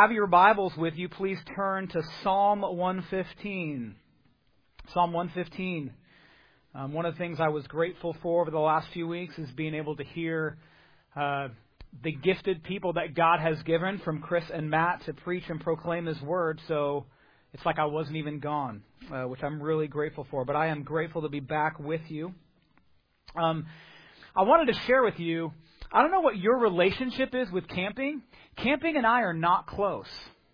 have your Bibles with you, please turn to Psalm 115. Psalm 115. One of the things I was grateful for over the last few weeks is being able to hear the gifted people that God has given, from Chris and Matt, to preach and proclaim His Word. So it's like I wasn't even gone, which I'm really grateful for. But I am grateful to be back with you. I wanted to share with you, I don't know what your relationship is with camping. Camping and I are not close.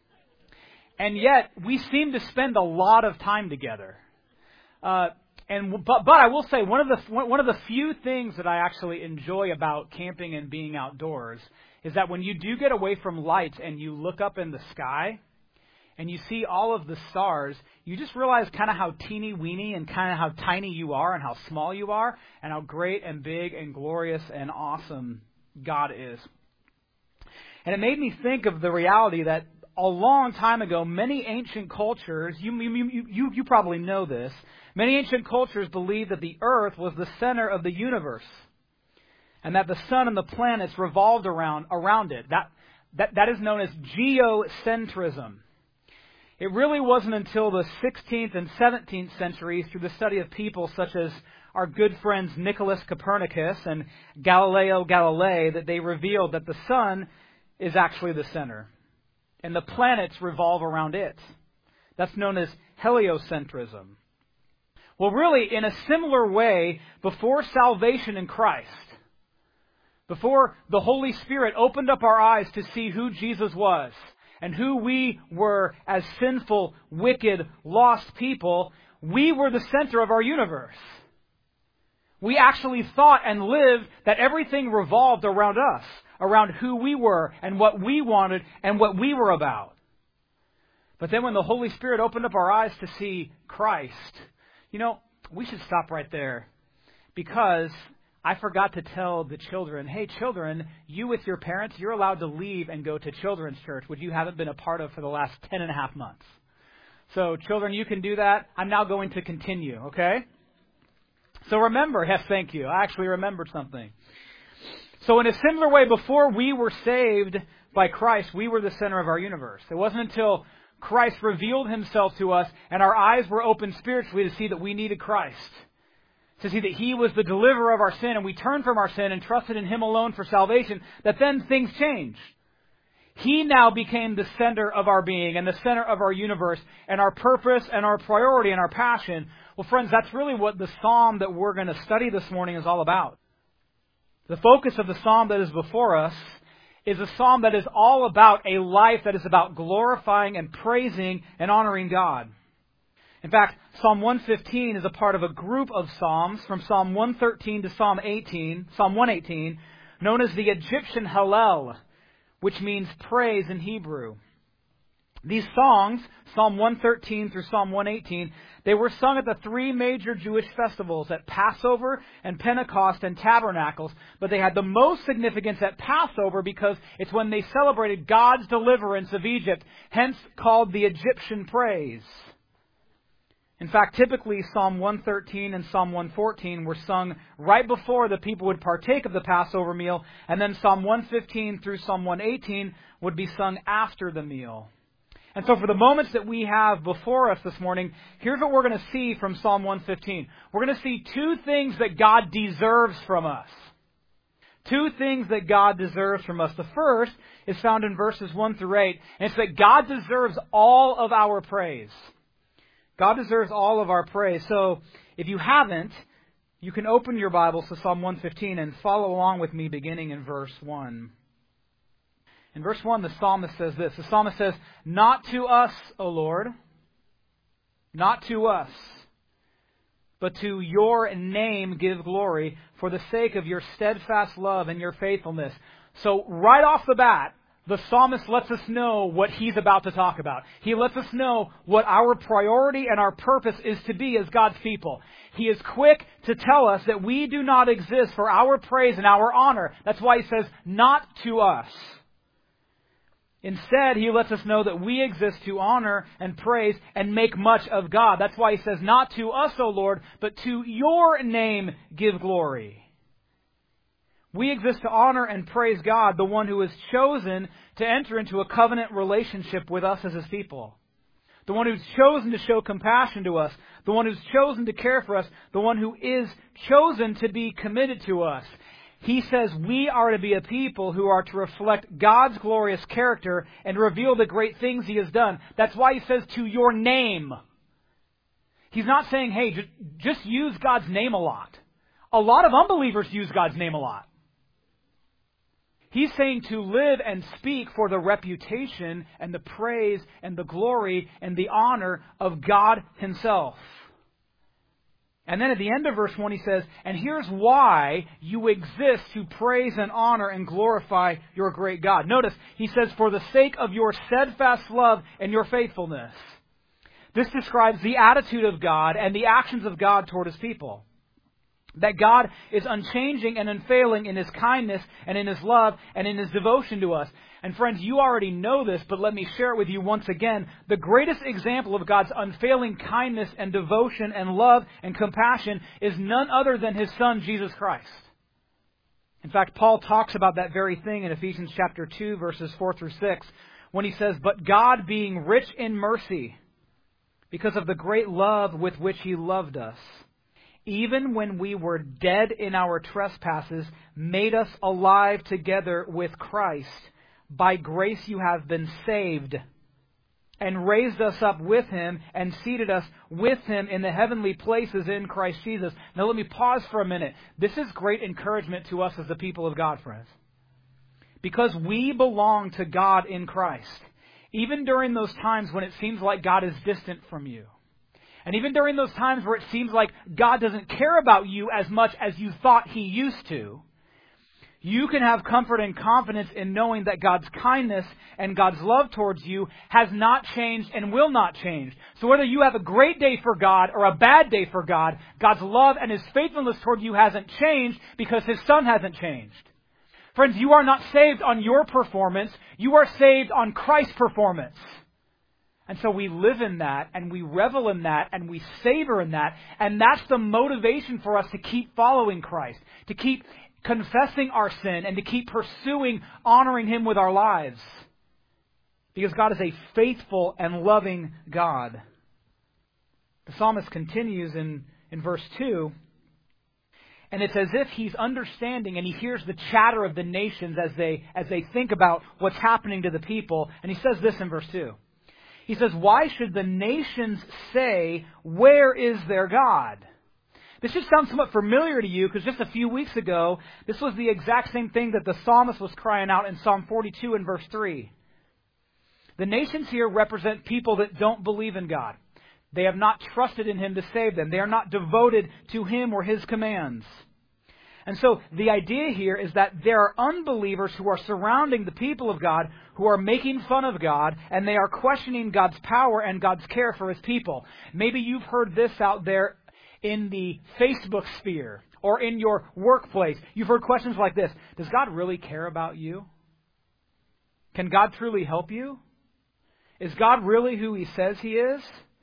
And yet, we seem to spend a lot of time together. But I will say, one of the few things that I actually enjoy about camping and being outdoors is that when you do get away from lights and you look up in the sky and you see all of the stars, you just realize kind of how teeny weeny and kind of how tiny you are and how small you are and how great and big and glorious and awesome God is. And it made me think of the reality that a long time ago, many ancient cultures, you probably know this, many ancient cultures believed that the earth was the center of the universe and that the sun and the planets revolved around it. That is known as geocentrism. It really wasn't until the 16th and 17th centuries, through the study of people such as our good friends Nicholas Copernicus and Galileo Galilei, that they revealed that the sun is actually the center and the planets revolve around it. That's known as heliocentrism. Well, really, in a similar way, before salvation in Christ, before the Holy Spirit opened up our eyes to see who Jesus was and who we were as sinful, wicked, lost people, we were the center of our universe. We actually thought and lived that everything revolved around us, around who we were and what we wanted and what we were about. But then when the Holy Spirit opened up our eyes to see Christ, we should stop right there, because I forgot to tell the children, hey, children, you with your parents, you're allowed to leave and go to children's church, which you haven't been a part of for the last 10 and a half months. So, children, you can do that. I'm now going to continue, okay? So remember, yes, thank you. I actually remembered something. So in a similar way, before we were saved by Christ, we were the center of our universe. It wasn't until Christ revealed Himself to us and our eyes were opened spiritually to see that we needed Christ, to see that He was the deliverer of our sin, and we turned from our sin and trusted in Him alone for salvation, that then things changed. He now became the center of our being and the center of our universe and our purpose and our priority and our passion. Well, friends, that's really what the psalm that we're going to study this morning is all about. The focus of the psalm that is before us is a psalm that is all about a life that is about glorifying and praising and honoring God. In fact, Psalm 115 is a part of a group of psalms from Psalm 113 to Psalm 118, known as the Egyptian Hallel, which means praise in Hebrew. These songs, Psalm 113 through Psalm 118, they were sung at the three major Jewish festivals, at Passover and Pentecost and Tabernacles. But they had the most significance at Passover because it's when they celebrated God's deliverance of Egypt, hence called the Egyptian praise. In fact, typically Psalm 113 and Psalm 114 were sung right before the people would partake of the Passover meal, and then Psalm 115 through Psalm 118 would be sung after the meal. And so for the moments that we have before us this morning, here's what we're going to see from Psalm 115. We're going to see two things that God deserves from us. Two things that God deserves from us. The first is found in verses 1 through 8, and it's that God deserves all of our praise. God deserves all of our praise. So if you haven't, you can open your Bibles to Psalm 115 and follow along with me beginning in verse 1. In verse 1, the psalmist says this. The psalmist says, "Not to us, O Lord, not to us, but to your name give glory for the sake of your steadfast love and your faithfulness." So right off the bat, the psalmist lets us know what he's about to talk about. He lets us know what our priority and our purpose is to be as God's people. He is quick to tell us that we do not exist for our praise and our honor. That's why he says, "Not to us." Instead, he lets us know that we exist to honor and praise and make much of God. That's why he says, "Not to us, O Lord, but to your name give glory." We exist to honor and praise God, the one who has chosen to enter into a covenant relationship with us as His people. The one who's chosen to show compassion to us. The one who's chosen to care for us. The one who is chosen to be committed to us. He says we are to be a people who are to reflect God's glorious character and reveal the great things He has done. That's why He says to your name. He's not saying, hey, just use God's name a lot. A lot of unbelievers use God's name a lot. He's saying to live and speak for the reputation and the praise and the glory and the honor of God Himself. And then at the end of verse 1 he says, and here's why you exist, to praise and honor and glorify your great God. Notice, he says, for the sake of your steadfast love and your faithfulness. This describes the attitude of God and the actions of God toward His people. That God is unchanging and unfailing in His kindness and in His love and in His devotion to us. And friends, you already know this, but let me share it with you once again. The greatest example of God's unfailing kindness and devotion and love and compassion is none other than His Son, Jesus Christ. In fact, Paul talks about that very thing in Ephesians chapter 2, verses 4 through 6, when he says, but God, being rich in mercy, because of the great love with which He loved us, even when we were dead in our trespasses, made us alive together with Christ. By grace you have been saved, and raised us up with Him, and seated us with Him in the heavenly places in Christ Jesus. Now let me pause for a minute. This is great encouragement to us as the people of God, friends. Because we belong to God in Christ. Even during those times when it seems like God is distant from you. And even during those times where it seems like God doesn't care about you as much as you thought He used to, you can have comfort and confidence in knowing that God's kindness and God's love towards you has not changed and will not change. So whether you have a great day for God or a bad day for God, God's love and His faithfulness toward you hasn't changed because His Son hasn't changed. Friends, you are not saved on your performance. You are saved on Christ's performance. And so we live in that, and we revel in that, and we savor in that. And that's the motivation for us to keep following Christ, to keep confessing our sin, and to keep pursuing honoring Him with our lives. Because God is a faithful and loving God. The psalmist continues in verse 2, and it's as if he's understanding and he hears the chatter of the nations as they think about what's happening to the people. And he says this in verse 2. He says, why should the nations say, where is their God? This should sound somewhat familiar to you because just a few weeks ago, this was the exact same thing that the psalmist was crying out in Psalm 42 and verse 3. The nations here represent people that don't believe in God. They have not trusted in Him to save them. They are not devoted to Him or His commands. And so the idea here is that there are unbelievers who are surrounding the people of God, who are making fun of God, and they are questioning God's power and God's care for His people. Maybe you've heard this out there in the Facebook sphere or in your workplace. You've heard questions like this. Does God really care about you? Can God truly help you? Is God really who He says He is?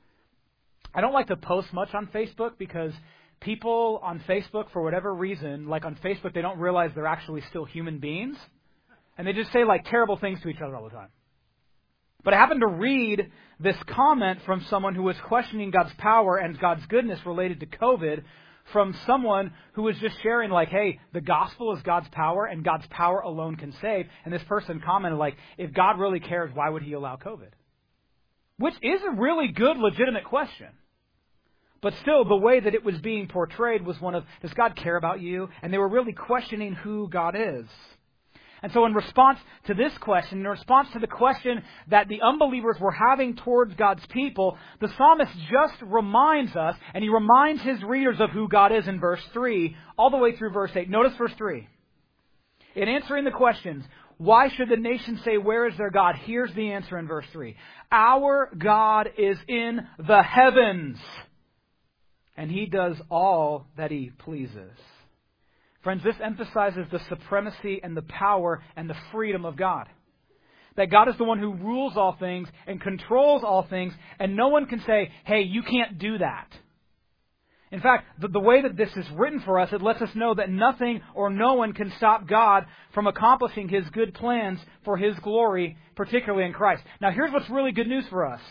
I don't like to post much on Facebook because people on Facebook, for whatever reason, like on Facebook, they don't realize they're actually still human beings. And they just say like terrible things to each other all the time. But I happened to read this comment from someone who was questioning God's power and God's goodness related to COVID from someone who was just sharing like, hey, the gospel is God's power and God's power alone can save. And this person commented like, if God really cares, why would He allow COVID? Which is a really good, legitimate question. But still, the way that it was being portrayed was one of, does God care about you? And they were really questioning who God is. And so in response to this question, in response to the question that the unbelievers were having towards God's people, the psalmist just reminds us, and he reminds his readers of who God is in verse 3, all the way through verse 8. Notice verse 3. In answering the questions, why should the nation say, where is their God? Here's the answer in verse 3. Our God is in the heavens, and He does all that He pleases. Friends, this emphasizes the supremacy and the power and the freedom of God. That God is the one who rules all things and controls all things, and no one can say, hey, you can't do that. In fact, the way that this is written for us, it lets us know that nothing or no one can stop God from accomplishing His good plans for His glory, particularly in Christ. Now, here's what's really good news for us.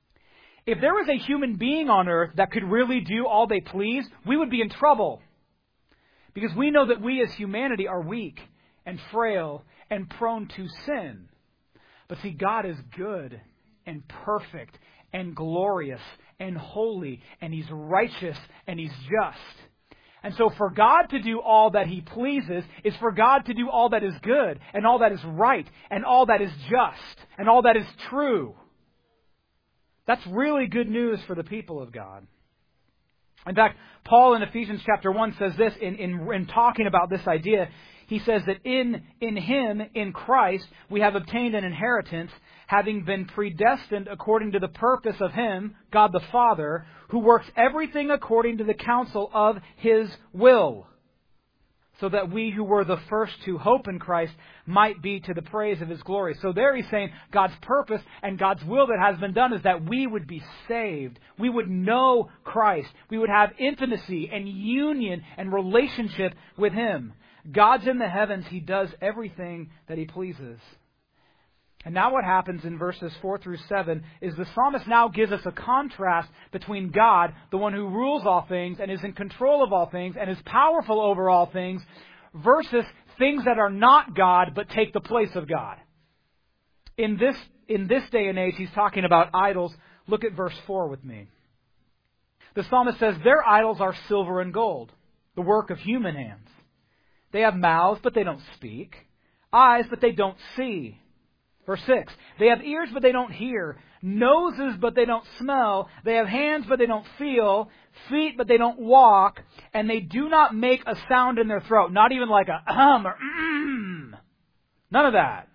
If there was a human being on earth that could really do all they please, we would be in trouble. Because we know that we as humanity are weak and frail and prone to sin. But see, God is good and perfect and glorious and holy, and He's righteous and He's just. And so for God to do all that He pleases is for God to do all that is good and all that is right and all that is just and all that is true. That's really good news for the people of God. In fact, Paul in Ephesians chapter 1 says this in talking about this idea. He says that in Him, in Christ, we have obtained an inheritance, having been predestined according to the purpose of Him, God the Father, who works everything according to the counsel of His will, so that we who were the first to hope in Christ might be to the praise of His glory. So there he's saying God's purpose and God's will that has been done is that we would be saved. We would know Christ. We would have intimacy and union and relationship with Him. God's in the heavens. He does everything that He pleases. And now what happens in verses 4 through 7 is the psalmist now gives us a contrast between God, the one who rules all things and is in control of all things and is powerful over all things, versus things that are not God but take the place of God. In this day and age, he's talking about idols. Look at verse 4 with me. The psalmist says, their idols are silver and gold, the work of human hands. They have mouths, but they don't speak. Eyes, but they don't see. Verse 6, they have ears, but they don't hear. Noses, but they don't smell. They have hands, but they don't feel. Feet, but they don't walk. And they do not make a sound in their throat. Not even like a or None of that.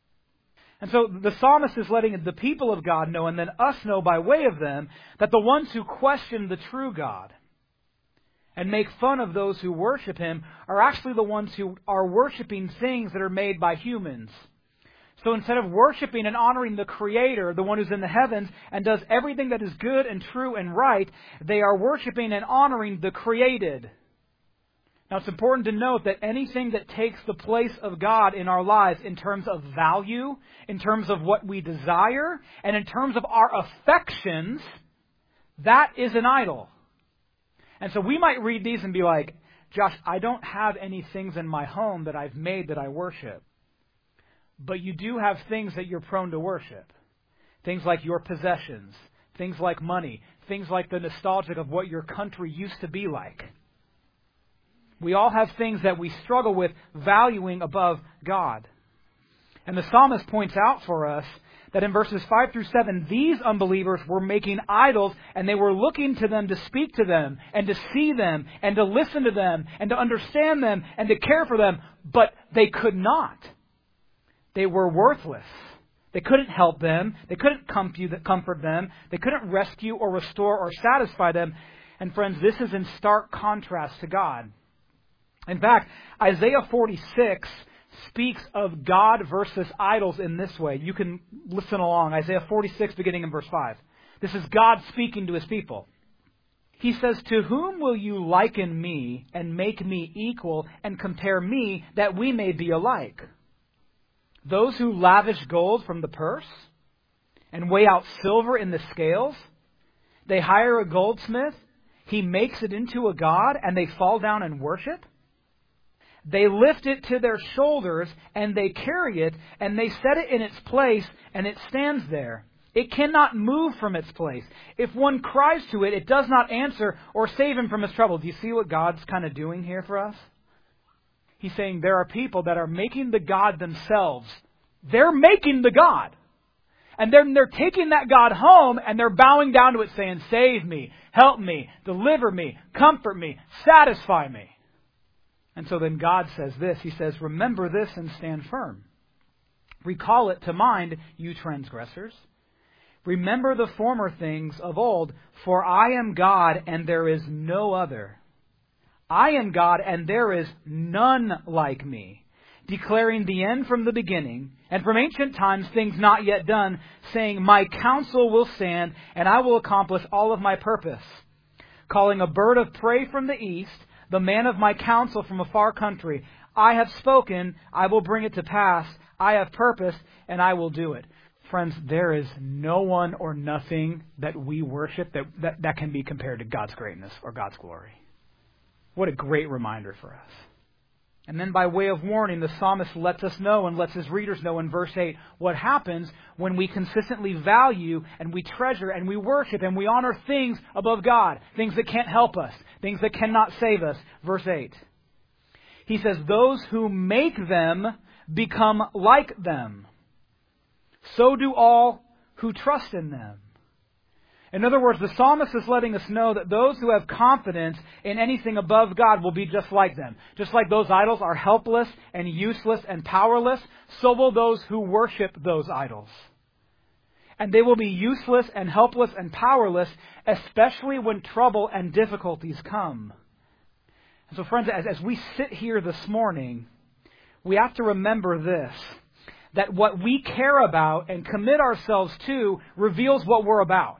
And so the psalmist is letting the people of God know, and then us know by way of them, that the ones who question the true God and make fun of those who worship Him are actually the ones who are worshiping things that are made by humans. So instead of worshiping and honoring the Creator, the one who's in the heavens and does everything that is good and true and right, they are worshiping and honoring the created. Now it's important to note that anything that takes the place of God in our lives in terms of value, in terms of what we desire, and in terms of our affections, that is an idol. And so we might read these and be like, Josh, I don't have any things in my home that I've made that I worship. But you do have things that you're prone to worship. Things like your possessions. Things like money. Things like the nostalgic of what your country used to be like. We all have things that we struggle with valuing above God. And the psalmist points out for us that in verses 5 through 7, these unbelievers were making idols, and they were looking to them to speak to them, and to see them, and to listen to them, and to understand them, and to care for them, but they could not. They were worthless. They couldn't help them. They couldn't comfort them. They couldn't rescue or restore or satisfy them. And friends, this is in stark contrast to God. In fact, Isaiah 46 speaks of God versus idols in this way. You can listen along. Isaiah 46, beginning in verse 5. This is God speaking to His people. He says, to whom will you liken me and make me equal and compare me that we may be alike? Those who lavish gold from the purse and weigh out silver in the scales, they hire a goldsmith, he makes it into a god, and they fall down and worship. They lift it to their shoulders, and they carry it, and they set it in its place, and it stands there. It cannot move from its place. If one cries to it, it does not answer or save him from his trouble. Do you see what God's kind of doing here for us? He's saying there are people that are making the God themselves. They're making the God. And then they're taking that God home and they're bowing down to it saying, save me, help me, deliver me, comfort me, satisfy me. And so then God says this. He says, remember this and stand firm. Recall it to mind, you transgressors. Remember the former things of old, for I am God and there is no other. I am God, and there is none like me, declaring the end from the beginning, and from ancient times things not yet done, saying, my counsel will stand, and I will accomplish all of my purpose. calling a bird of prey from the east, the man of my counsel from a far country. I have spoken, I will bring it to pass. I have purposed, and I will do it. Friends, there is no one or nothing that we worship that can be compared to God's greatness or God's glory. What a great reminder for us. And then by way of warning, the psalmist lets us know and lets his readers know in verse 8 what happens when we consistently value and we treasure and we worship and we honor things above God, things that can't help us, things that cannot save us. Verse 8. He says, those who make them become like them. So do all who trust in them. In other words, the psalmist is letting us know that those who have confidence in anything above God will be just like them. Just like those idols are helpless and useless and powerless, so will those who worship those idols. And they will be useless and helpless and powerless, especially when trouble and difficulties come. And so friends, as we sit here this morning, we have to remember this, that what we care about and commit ourselves to reveals what we're about.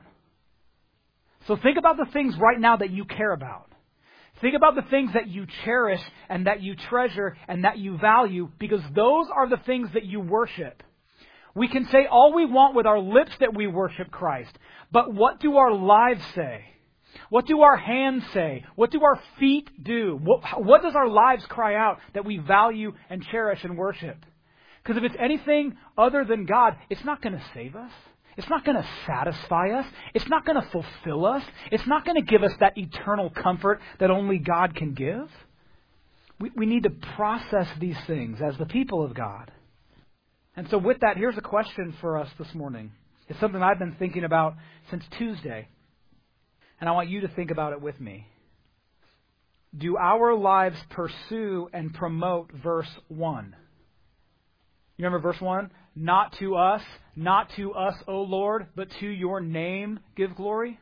So think about the things right now that you care about. Think about the things that you cherish and that you treasure and that you value, because those are the things that you worship. We can say all we want with our lips that we worship Christ, but what do our lives say? What do our hands say? What do our feet do? What does our lives cry out that we value and cherish and worship? Because if it's anything other than God, it's not going to save us. It's not going to satisfy us. It's not going to fulfill us. It's not going to give us that eternal comfort that only God can give. We need to process these things as the people of God. And so with that, here's a question for us this morning. It's something I've been thinking about since Tuesday. And I want you to think about it with me. Do our lives pursue and promote verse 1? You remember verse 1? Not to us, O Lord, but to your name give glory.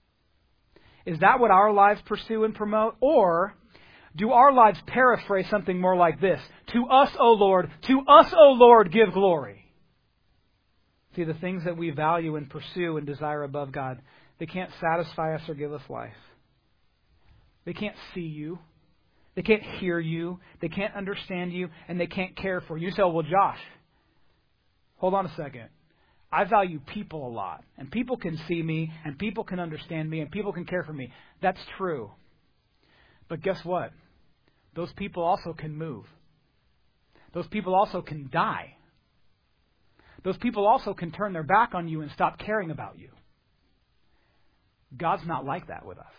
Is that what our lives pursue and promote? Or do our lives paraphrase something more like this? To us, O Lord, give glory. See, the things that we value and pursue and desire above God, they can't satisfy us or give us life. They can't see you. They can't hear you. They can't understand you. And they can't care for you. You say, oh, well, Josh, hold on a second. I value people a lot. And people can see me. And people can understand me. And people can care for me. That's true. But guess what? Those people also can move. Those people also can die. Those people also can turn their back on you and stop caring about you. God's not like that with us.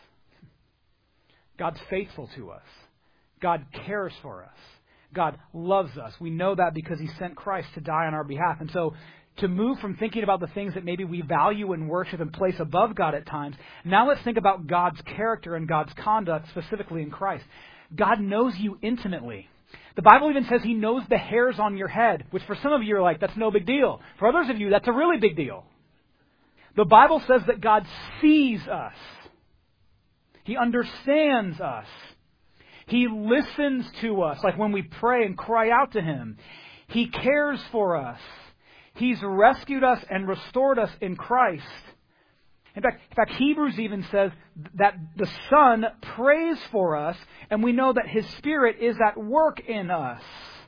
God's faithful to us. God cares for us. God loves us. We know that because He sent Christ to die on our behalf. And so to move from thinking about the things that maybe we value and worship and place above God at times, now let's think about God's character and God's conduct, specifically in Christ. God knows you intimately. The Bible even says He knows the hairs on your head, which for some of you are like, that's no big deal. For others of you, that's a really big deal. The Bible says that God sees us. He understands us. He listens to us, like when we pray and cry out to Him. He cares for us. He's rescued us and restored us in Christ. In fact, Hebrews even says that the Son prays for us, and we know that His Spirit is at work in us.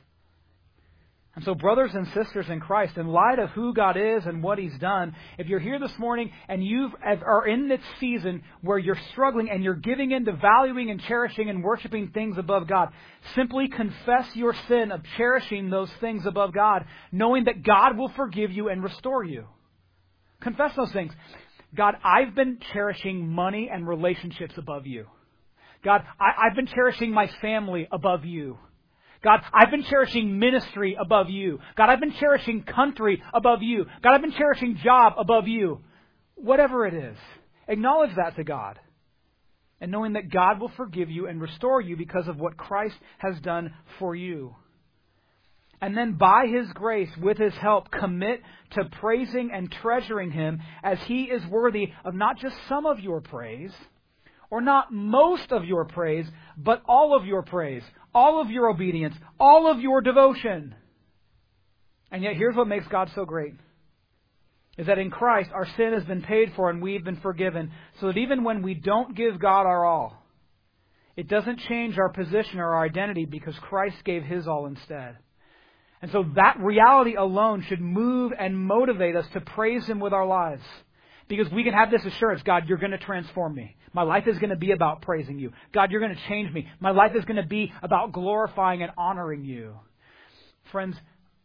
And so, brothers and sisters in Christ, in light of who God is and what He's done, if you're here this morning and you are in this season where you're struggling and you're giving in to valuing and cherishing and worshiping things above God, simply confess your sin of cherishing those things above God, knowing that God will forgive you and restore you. Confess those things. God, I've been cherishing money and relationships above you. God, I've been cherishing my family above you. God, I've been cherishing ministry above you. God, I've been cherishing country above you. God, I've been cherishing job above you. Whatever it is, acknowledge that to God. And knowing that God will forgive you and restore you because of what Christ has done for you. And then by His grace, with His help, commit to praising and treasuring Him as He is worthy of not just some of your praise, or not most of your praise, but all of your praise, all of your obedience, all of your devotion. And yet here's what makes God so great. is that in Christ our sin has been paid for and we've been forgiven, so that even when we don't give God our all, it doesn't change our position or our identity because Christ gave His all instead. And so that reality alone should move and motivate us to praise Him with our lives. Because we can have this assurance, God, you're going to transform me. My life is going to be about praising you. God, you're going to change me. My life is going to be about glorifying and honoring you. Friends,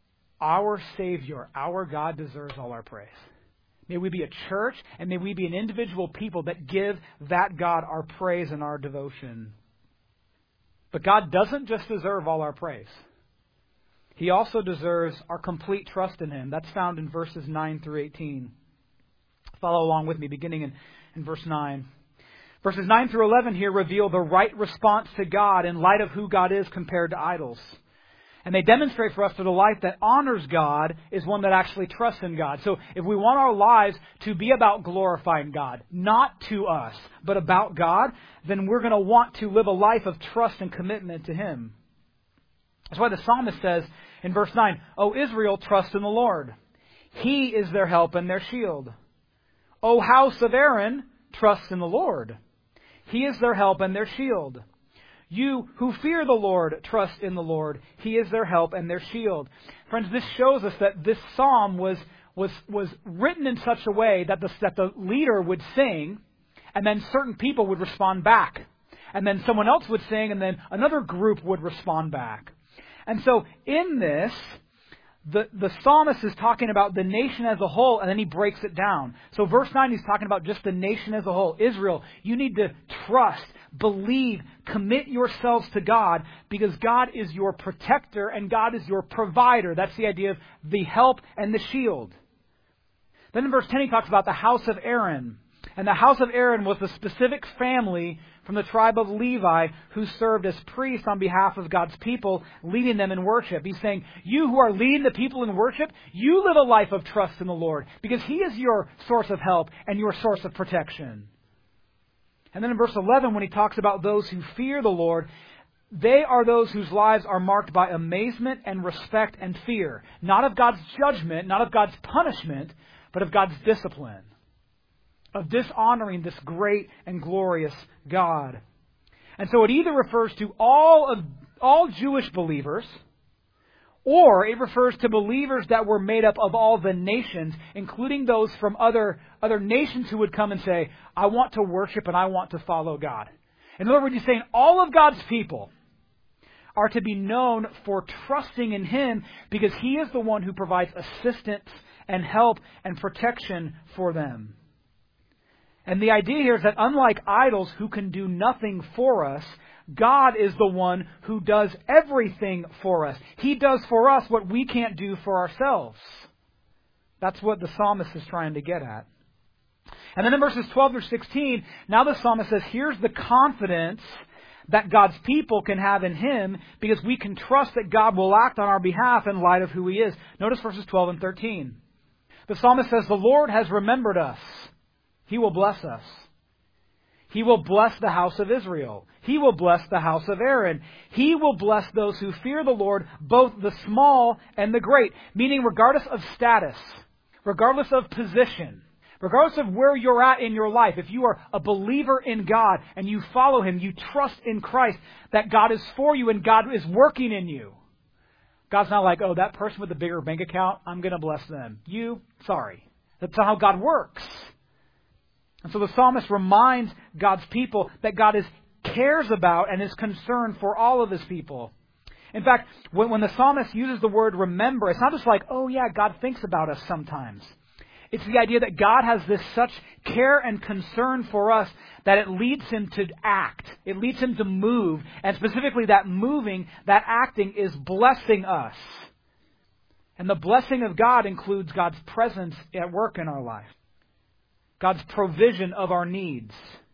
our Savior, our God, deserves all our praise. May we be a church and may we be an individual people that give that God our praise and our devotion. But God doesn't just deserve all our praise. He also deserves our complete trust in Him. That's found in verses 9 through 18. Follow along with me, beginning in verse 9. Verses 9 through 11 here reveal the right response to God in light of who God is compared to idols. And they demonstrate for us that a life that honors God is one that actually trusts in God. So if we want our lives to be about glorifying God, not to us, but about God, then we're going to want to live a life of trust and commitment to Him. That's why the psalmist says in verse 9, O Israel, trust in the Lord. He is their help and their shield. O house of Aaron, trust in the Lord. He is their help and their shield. You who fear the Lord, trust in the Lord. He is their help and their shield. Friends, this shows us that this psalm was written in such a way that the leader would sing, and then certain people would respond back. And then someone else would sing, and then another group would respond back. And so in this, the psalmist is talking about the nation as a whole, and then he breaks it down. So verse 9, he's talking about just the nation as a whole. Israel, you need to trust, believe, commit yourselves to God, because God is your protector and God is your provider. That's the idea of the help and the shield. Then in verse 10, he talks about the house of Aaron. And the house of Aaron was the specific family from the tribe of Levi who served as priests on behalf of God's people, leading them in worship. He's saying, you who are leading the people in worship, you live a life of trust in the Lord, because He is your source of help and your source of protection. And then in verse 11, when he talks about those who fear the Lord, they are those whose lives are marked by amazement and respect and fear. Not of God's judgment, not of God's punishment, but of God's discipline. Of dishonoring this great and glorious God. And so it either refers to all Jewish believers, or it refers to believers that were made up of all the nations, including those from other nations who would come and say, I want to worship and I want to follow God. In other words, he's saying all of God's people are to be known for trusting in Him, because He is the one who provides assistance and help and protection for them. And the idea here is that unlike idols who can do nothing for us, God is the one who does everything for us. He does for us what we can't do for ourselves. That's what the psalmist is trying to get at. And then in verses 12 through 16, now the psalmist says, here's the confidence that God's people can have in Him, because we can trust that God will act on our behalf in light of who He is. Notice verses 12 and 13. The psalmist says, the Lord has remembered us. He will bless us. He will bless the house of Israel. He will bless the house of Aaron. He will bless those who fear the Lord, both the small and the great. Meaning regardless of status, regardless of position, regardless of where you're at in your life, if you are a believer in God and you follow Him, you trust in Christ, that God is for you and God is working in you. God's not like, oh, that person with the bigger bank account, I'm going to bless them. Sorry. That's not how God works. And so the psalmist reminds God's people that God cares about and is concerned for all of His people. In fact, when the psalmist uses the word remember, it's not just like, oh yeah, God thinks about us sometimes. It's the idea that God has this such care and concern for us that it leads Him to act. It leads Him to move. And specifically that moving, that acting is blessing us. And the blessing of God includes God's presence at work in our life. God's provision of our needs.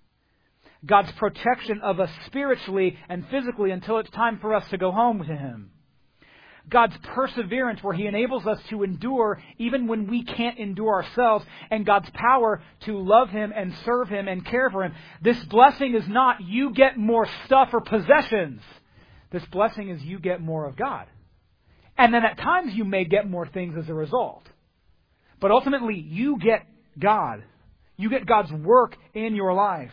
God's protection of us spiritually and physically until it's time for us to go home to Him. God's perseverance where He enables us to endure even when we can't endure ourselves. And God's power to love Him and serve Him and care for Him. This blessing is not you get more stuff or possessions. This blessing is you get more of God. And then at times you may get more things as a result. But ultimately, you get God. You get God's work in your life.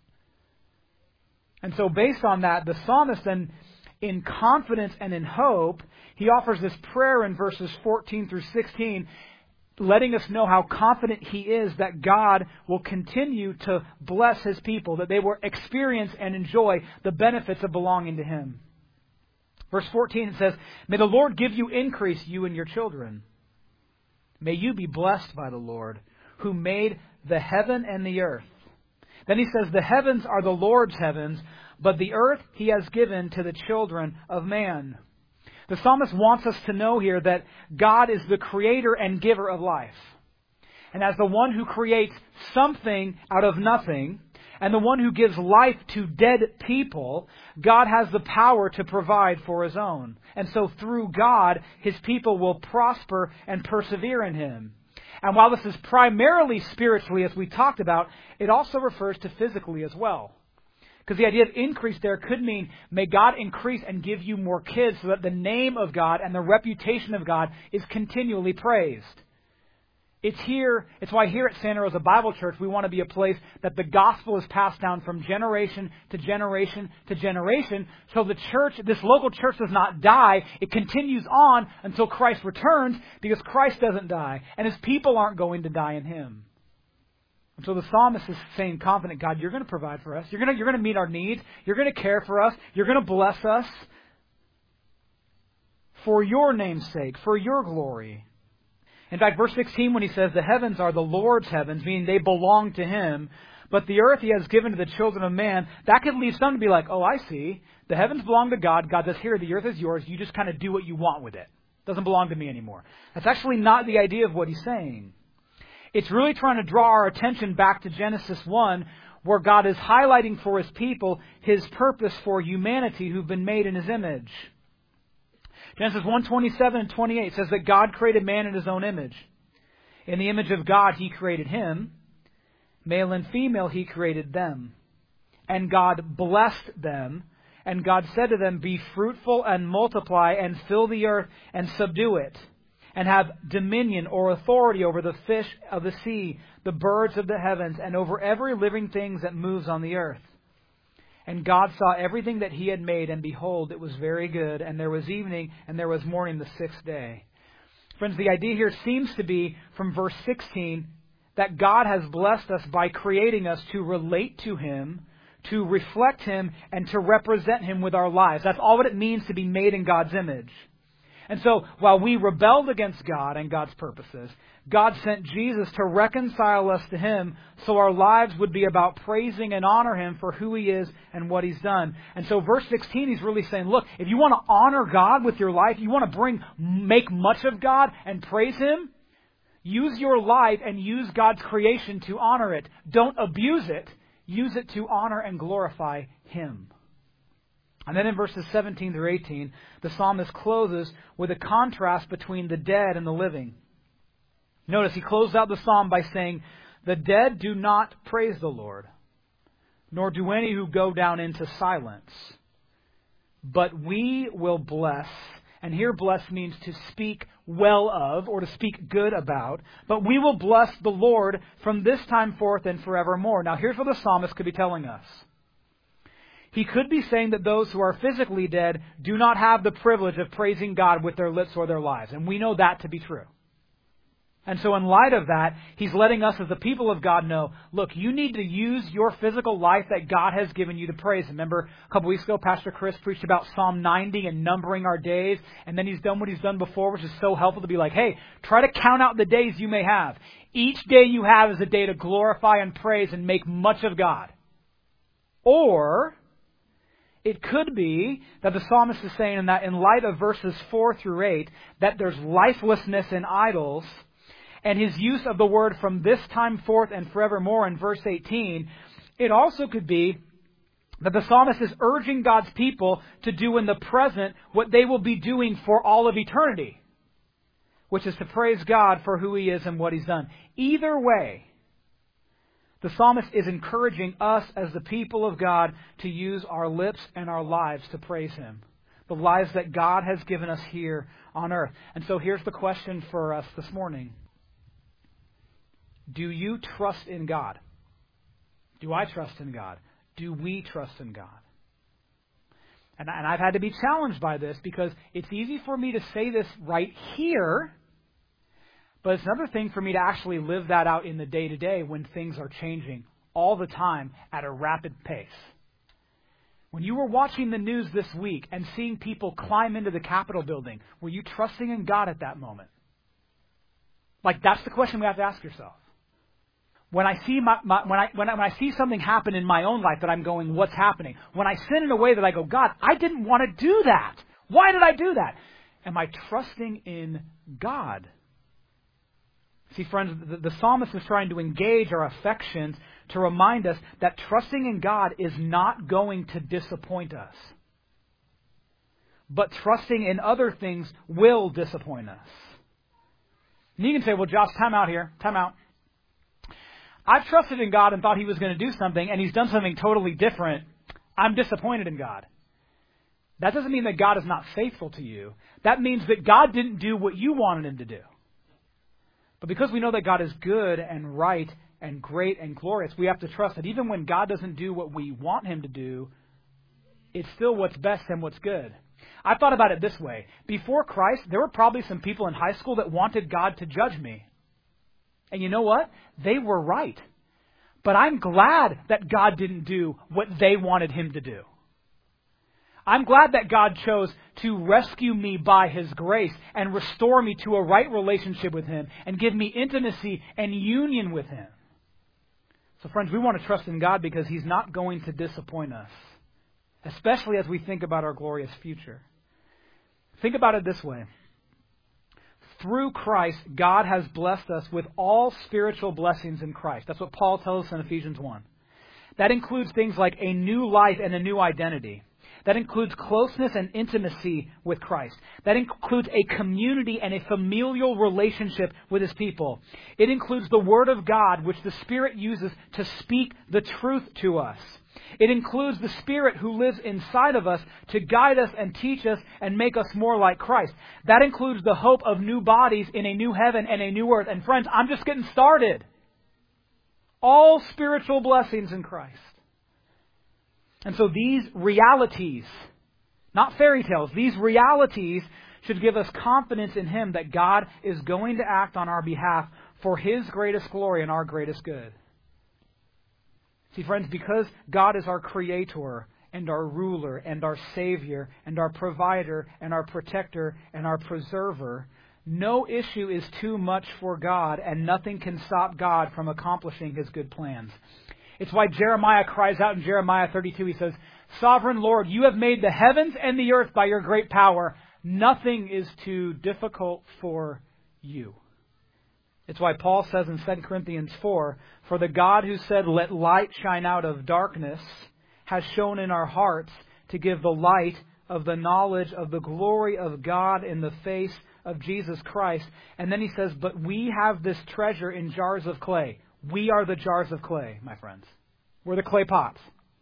And so based on that, the psalmist then, in confidence and in hope, he offers this prayer in verses 14 through 16, letting us know how confident he is that God will continue to bless His people, that they will experience and enjoy the benefits of belonging to Him. Verse 14, it says, "May the Lord give you increase, you and your children. May you be blessed by the Lord, who made the heaven and the earth." Then he says, "The heavens are the Lord's heavens, but the earth He has given to the children of man." The psalmist wants us to know here that God is the creator and giver of life. And as the one who creates something out of nothing, and the one who gives life to dead people, God has the power to provide for His own. And so through God, His people will prosper and persevere in Him. And while this is primarily spiritually, as we talked about, it also refers to physically as well. Because the idea of increase there could mean, may God increase and give you more kids so that the name of God and the reputation of God is continually praised. It's why here at Santa Rosa Bible Church, we want to be a place that the gospel is passed down from generation to generation to generation. So the church, this local church, does not die. It continues on until Christ returns, because Christ doesn't die. And His people aren't going to die in Him. And so the psalmist is saying confident, God, You're going to provide for us. You're going to meet our needs. You're going to care for us. You're going to bless us. For Your name's sake, for Your glory. In fact, verse 16, when he says, "The heavens are the Lord's heavens," meaning they belong to Him, but the earth He has given to the children of man, that could lead some to be like, oh, I see. The heavens belong to God. God says, here, the earth is yours. You just kind of do what you want with it. It doesn't belong to me anymore. That's actually not the idea of what he's saying. It's really trying to draw our attention back to Genesis 1, where God is highlighting for His people His purpose for humanity who've been made in His image. Genesis 1:27 and 28 says that God created man in His own image. In the image of God He created him. Male and female He created them. And God blessed them. And God said to them, "Be fruitful and multiply and fill the earth and subdue it. And have dominion or authority over the fish of the sea, the birds of the heavens, and over every living thing that moves on the earth." And God saw everything that He had made, and behold, it was very good. And there was evening, and there was morning the sixth day. Friends, the idea here seems to be, from verse 16, that God has blessed us by creating us to relate to Him, to reflect Him, and to represent Him with our lives. That's all what it means to be made in God's image. And so, while we rebelled against God and God's purposes, God sent Jesus to reconcile us to Him so our lives would be about praising and honor Him for who He is and what He's done. And so verse 16, he's really saying, look, if you want to honor God with your life, you want to make much of God and praise Him, use your life and use God's creation to honor it. Don't abuse it. Use it to honor and glorify Him. And then in verses 17 through 18, the psalmist closes with a contrast between the dead and the living. Notice he closed out the psalm by saying, "The dead do not praise the Lord, nor do any who go down into silence. But we will bless," and here bless means to speak well of or to speak good about, "but we will bless the Lord from this time forth and forevermore." Now here's what the psalmist could be telling us. He could be saying that those who are physically dead do not have the privilege of praising God with their lips or their lives. And we know that to be true. And so in light of that, he's letting us as the people of God know, look, you need to use your physical life that God has given you to praise Him. Remember a couple weeks ago, Pastor Chris preached about Psalm 90 and numbering our days. And then he's done what he's done before, which is so helpful to be like, hey, try to count out the days you may have. Each day you have is a day to glorify and praise and make much of God. Or it could be that the psalmist is saying that in light of verses 4 through 8, that there's lifelessness in idols, and his use of the word "from this time forth and forevermore" in verse 18, it also could be that the psalmist is urging God's people to do in the present what they will be doing for all of eternity, which is to praise God for who He is and what He's done. Either way, the psalmist is encouraging us as the people of God to use our lips and our lives to praise Him. The lives that God has given us here on earth. And so here's the question for us this morning. Do you trust in God? Do I trust in God? Do we trust in God? And I've had to be challenged by this because it's easy for me to say this right here, but it's another thing for me to actually live that out in the day-to-day when things are changing all the time at a rapid pace. When you were watching the news this week and seeing people climb into the Capitol building, were you trusting in God at that moment? Like, that's the question we have to ask yourself. When I see when I see something happen in my own life that I'm going, what's happening? When I sin in a way that I go, God, I didn't want to do that. Why did I do that? Am I trusting in God? See, friends, the psalmist is trying to engage our affections to remind us that trusting in God is not going to disappoint us. But trusting in other things will disappoint us. And you can say, well, Josh, time out here. Time out. I've trusted in God and thought He was going to do something, and He's done something totally different. I'm disappointed in God. That doesn't mean that God is not faithful to you. That means that God didn't do what you wanted Him to do. But because we know that God is good and right and great and glorious, we have to trust that even when God doesn't do what we want Him to do, it's still what's best and what's good. I've thought about it this way. Before Christ, there were probably some people in high school that wanted God to judge me. And you know what? They were right. But I'm glad that God didn't do what they wanted Him to do. I'm glad that God chose to rescue me by His grace and restore me to a right relationship with Him and give me intimacy and union with Him. So friends, we want to trust in God because He's not going to disappoint us, especially as we think about our glorious future. Think about it this way. Through Christ, God has blessed us with all spiritual blessings in Christ. That's what Paul tells us in Ephesians 1. That includes things like a new life and a new identity. That includes closeness and intimacy with Christ. That includes a community and a familial relationship with His people. It includes the Word of God, which the Spirit uses to speak the truth to us. It includes the Spirit who lives inside of us to guide us and teach us and make us more like Christ. That includes the hope of new bodies in a new heaven and a new earth. And friends, I'm just getting started. All spiritual blessings in Christ. And so these realities, not fairy tales, these realities should give us confidence in Him that God is going to act on our behalf for His greatest glory and our greatest good. See, friends, because God is our Creator and our ruler and our Savior and our provider and our protector and our preserver, no issue is too much for God, and nothing can stop God from accomplishing His good plans. It's why Jeremiah cries out in Jeremiah 32, he says, Sovereign Lord, you have made the heavens and the earth by your great power. Nothing is too difficult for you. It's why Paul says in 2 Corinthians 4, For the God who said, Let light shine out of darkness, has shone in our hearts to give the light of the knowledge of the glory of God in the face of Jesus Christ. And then he says, But we have this treasure in jars of clay. We are the jars of clay, my friends. We're the clay pots.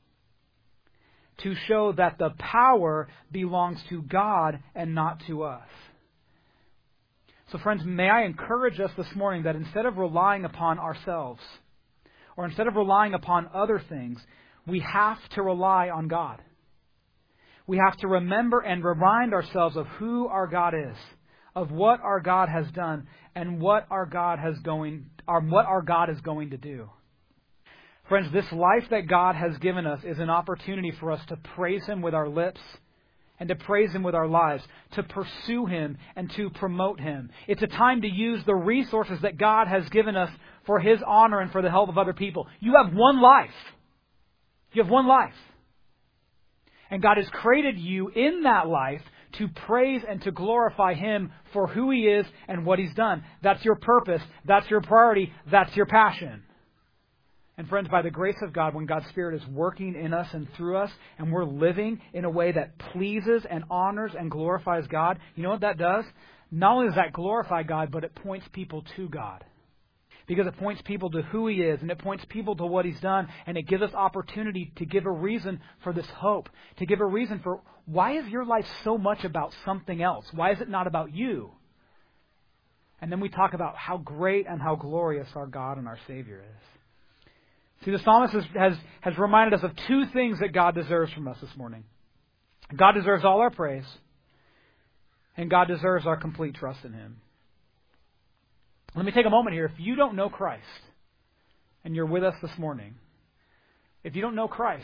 To show that the power belongs to God and not to us. So friends, may I encourage us this morning that instead of relying upon ourselves, or instead of relying upon other things, we have to rely on God. We have to remember and remind ourselves of who our God is, of what our God has done, and what our God is going to do. Friends, this life that God has given us is an opportunity for us to praise Him with our lips and to praise Him with our lives, to pursue Him and to promote Him. It's a time to use the resources that God has given us for His honor and for the help of other people. You have one life. You have one life. And God has created you in that life to praise and to glorify Him for who He is and what He's done. That's your purpose. That's your priority. That's your passion. And friends, by the grace of God, when God's Spirit is working in us and through us, and we're living in a way that pleases and honors and glorifies God, you know what that does? Not only does that glorify God, but it points people to God. Because it points people to who He is, and it points people to what He's done, and it gives us opportunity to give a reason for this hope, to give a reason for why is your life so much about something else? Why is it not about you? And then we talk about how great and how glorious our God and our Savior is. See, the psalmist has reminded us of two things that God deserves from us this morning. God deserves all our praise, and God deserves our complete trust in Him. Let me take a moment here. If you don't know Christ, and you're with us this morning, if you don't know Christ,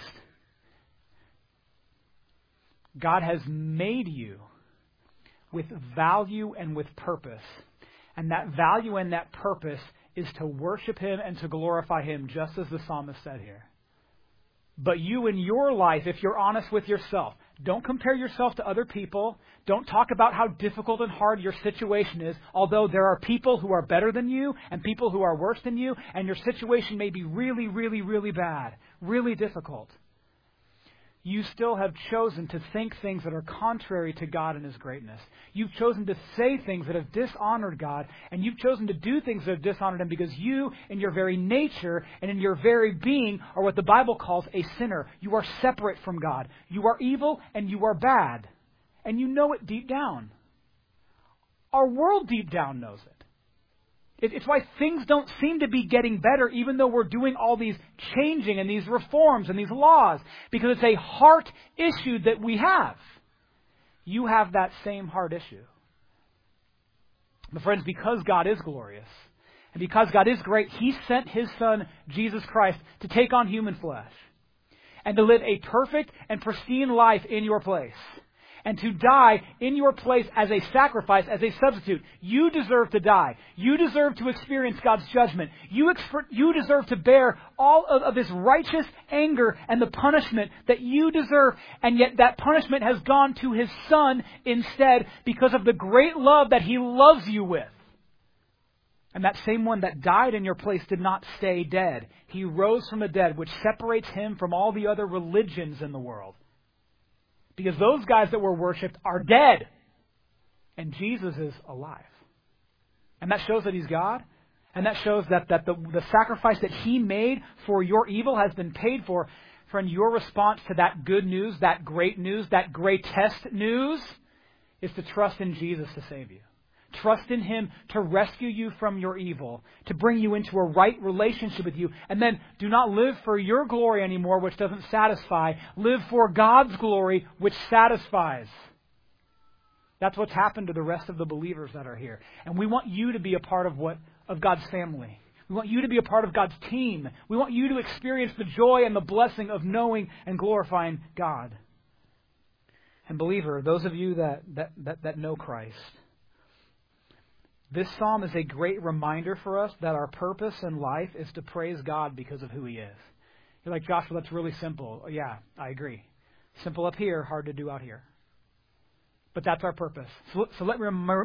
God has made you with value and with purpose. And that value and that purpose is to worship Him and to glorify Him, just as the psalmist said here. But you in your life, if you're honest with yourself, don't compare yourself to other people. Don't talk about how difficult and hard your situation is, although there are people who are better than you and people who are worse than you, and your situation may be really, really, really bad, really difficult. You still have chosen to think things that are contrary to God and His greatness. You've chosen to say things that have dishonored God, and you've chosen to do things that have dishonored Him because you, in your very nature and in your very being, are what the Bible calls a sinner. You are separate from God. You are evil and you are bad. And you know it deep down. Our world deep down knows it. It's why things don't seem to be getting better, even though we're doing all these changing and these reforms and these laws, because it's a heart issue that we have. You have that same heart issue. But friends, because God is glorious, and because God is great, He sent His Son, Jesus Christ, to take on human flesh, and to live a perfect and pristine life in your place, and to die in your place as a sacrifice, as a substitute. You deserve to die. You deserve to experience God's judgment. You deserve to bear all of His righteous anger and the punishment that you deserve. And yet that punishment has gone to His Son instead because of the great love that He loves you with. And that same one that died in your place did not stay dead. He rose from the dead, which separates Him from all the other religions in the world. Because those guys that were worshipped are dead. And Jesus is alive. And that shows that He's God. And that shows that the sacrifice that He made for your evil has been paid for. Friend, your response to that good news, that great news, that greatest news, is to trust in Jesus to save you. Trust in Him to rescue you from your evil, to bring you into a right relationship with you. And then do not live for your glory anymore, which doesn't satisfy. Live for God's glory, which satisfies. That's what's happened to the rest of the believers that are here. And we want you to be a part of God's family. We want you to be a part of God's team. We want you to experience the joy and the blessing of knowing and glorifying God. And believer, those of you that know Christ, this psalm is a great reminder for us that our purpose in life is to praise God because of who He is. You're like, Joshua, that's really simple. Yeah, I agree. Simple up here, hard to do out here. But that's our purpose. So let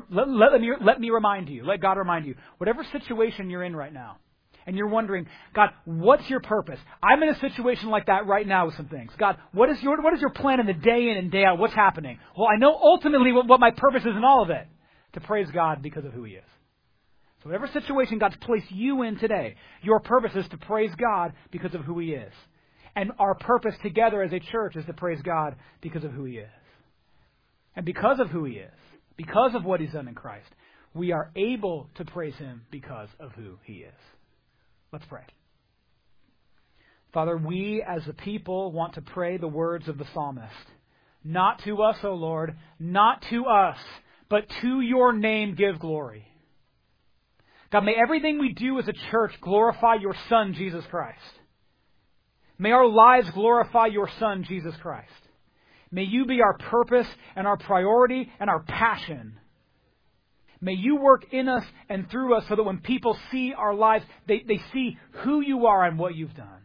me remind you, let God remind you, whatever situation you're in right now, and you're wondering, God, what's your purpose? I'm in a situation like that right now with some things. God, what is your plan in the day in and day out? What's happening? Well, I know ultimately what my purpose is in all of it. To praise God because of who He is. So whatever situation God's placed you in today, your purpose is to praise God because of who He is. And our purpose together as a church is to praise God because of who He is. And because of who He is, because of what He's done in Christ, we are able to praise Him because of who He is. Let's pray. Father, we as a people want to pray the words of the psalmist. Not to us, O Lord, not to us, but to your name give glory. God, may everything we do as a church glorify your Son, Jesus Christ. May our lives glorify your Son, Jesus Christ. May you be our purpose and our priority and our passion. May you work in us and through us so that when people see our lives, they see who you are and what you've done.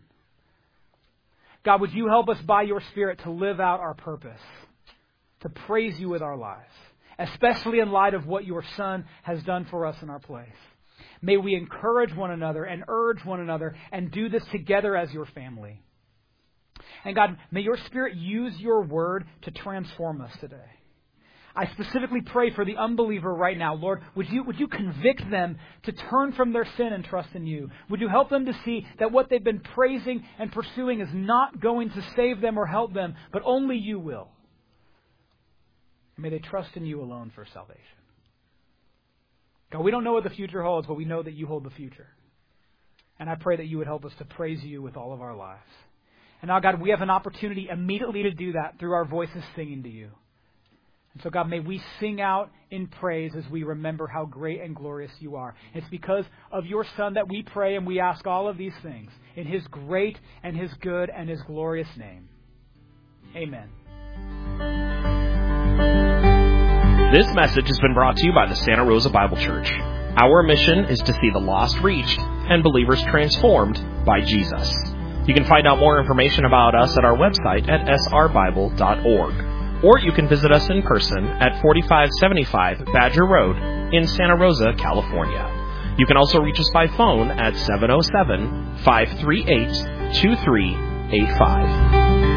God, would you help us by your Spirit to live out our purpose, to praise you with our lives, especially in light of what your Son has done for us in our place. May we encourage one another and urge one another and do this together as your family. And God, may your Spirit use your word to transform us today. I specifically pray for the unbeliever right now. Lord, would you convict them to turn from their sin and trust in you? Would you help them to see that what they've been praising and pursuing is not going to save them or help them, but only you will? May they trust in you alone for salvation. God, we don't know what the future holds, but we know that you hold the future. And I pray that you would help us to praise you with all of our lives. And now, God, we have an opportunity immediately to do that through our voices singing to you. And so, God, may we sing out in praise as we remember how great and glorious you are. It's because of your Son that we pray and we ask all of these things in his great and his good and his glorious name. Amen. This message has been brought to you by the Santa Rosa Bible Church. Our mission is to see the lost reached and believers transformed by Jesus. You can find out more information about us at our website at srbible.org. Or you can visit us in person at 4575 Badger Road in Santa Rosa, California. You can also reach us by phone at 707-538-2385.